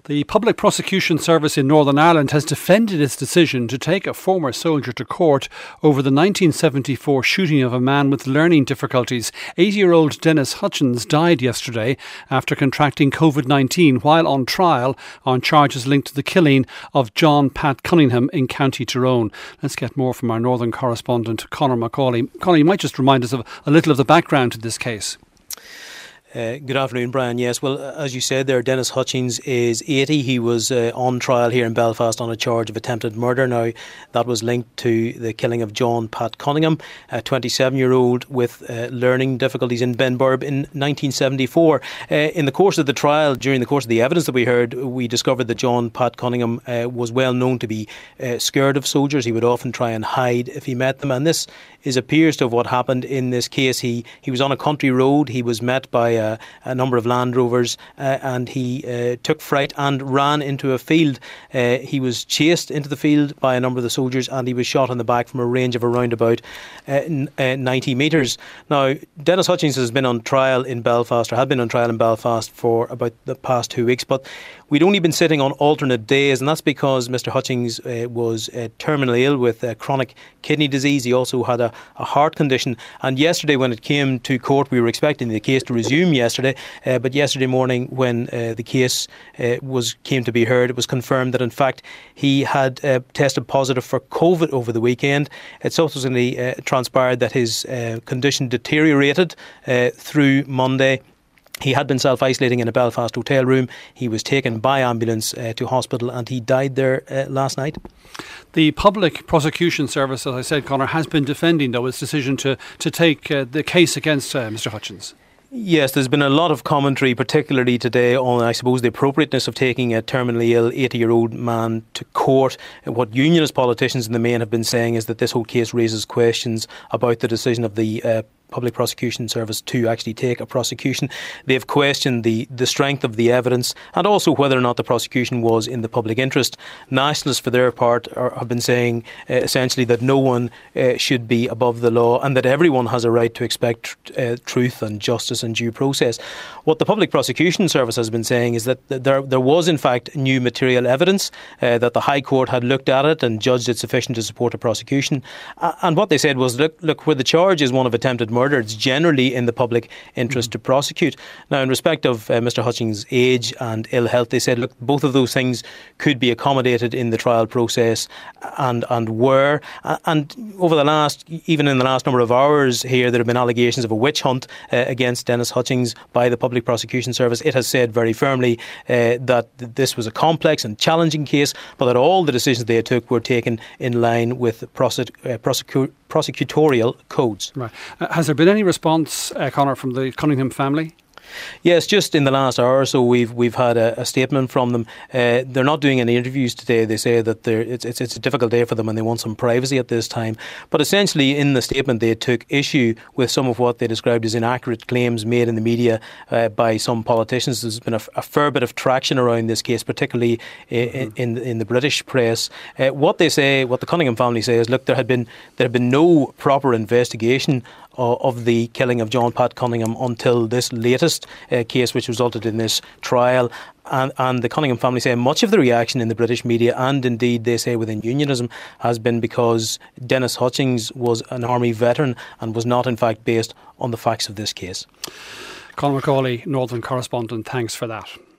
The Public Prosecution Service in Northern Ireland has defended its decision to take a former soldier to court over the 1974 shooting of a man with learning difficulties. 80-year-old Dennis Hutchins died yesterday after contracting COVID-19 while on trial on charges linked to the killing of John Pat Cunningham in County Tyrone. Let's get more from our Northern correspondent, Conor McCauley. Conor, you might just remind us of a little of the background to this case. Good afternoon, Brian. Yes, well, as you said there, Dennis Hutchins is 80. He was on trial here in Belfast on a charge of attempted murder. Now, that was linked to the killing of John Pat Cunningham, a 27-year-old with learning difficulties in Benburb in 1974. In the course of the trial, during the course of the evidence that we heard, we discovered that John Pat Cunningham was well known to be scared of soldiers. He would often try and hide if he met them, and this appears to have what happened in this case. He was on a country road. He was met by a number of Land Rovers and he took fright and ran into a field. He was chased into the field by a number of the soldiers and he was shot in the back from a range of around about 90 metres. Now, Dennis Hutchins has been on trial in Belfast, or had been on trial in Belfast for about the past 2 weeks, but we'd only been sitting on alternate days, and that's because Mr Hutchins was terminally ill with chronic kidney disease. He also had a heart condition, and yesterday when it came to court, we were expecting the case to resume yesterday, but yesterday morning when the case came to be heard, it was confirmed that in fact he had tested positive for COVID over the weekend. It subsequently transpired that his condition deteriorated through Monday. He had been self-isolating in a Belfast hotel room. He was taken by ambulance to hospital and he died there last night. The Public Prosecution Service, as I said, Conor, has been defending, though, its decision to take the case against Mr Hutchins. Yes, there's been a lot of commentary, particularly today, on, I suppose, the appropriateness of taking a terminally ill 80-year-old man to court. What unionist politicians in the main have been saying is that this whole case raises questions about the decision of the Public Prosecution Service to actually take a prosecution. They've questioned the strength of the evidence and also whether or not the prosecution was in the public interest. Nationalists, for their part, have been saying essentially that no one should be above the law and that everyone has a right to expect truth and justice and due process. What the Public Prosecution Service has been saying is that there was in fact new material evidence, that the High Court had looked at it and judged it sufficient to support a prosecution. And what they said was, look, where the charge is one of attempted murder, it's generally in the public interest to prosecute. Now, in respect of Mr Hutchins' age and ill health, they said, look, both of those things could be accommodated in the trial process and were. And over even in the last number of hours here, there have been allegations of a witch hunt against Dennis Hutchins by the Public Prosecution Service. It has said very firmly that this was a complex and challenging case, but that all the decisions they took were taken in line with prosecutorial codes. Right. Has there been any response, Conor, from the Cunningham family? Yes, just in the last hour or so we've had a statement from them. They're not doing any interviews today. They say that it's a difficult day for them and they want some privacy at this time. But essentially in the statement they took issue with some of what they described as inaccurate claims made in the media by some politicians. There's been a fair bit of traction around this case, particularly in the British press. What the Cunningham family say is, look, there had been no proper investigation of the killing of John Pat Cunningham until this latest case which resulted in this trial. And the Cunningham family say much of the reaction in the British media, and indeed they say within unionism, has been because Dennis Hutchins was an army veteran and was not in fact based on the facts of this case. Conor McCauley, Northern correspondent, thanks for that.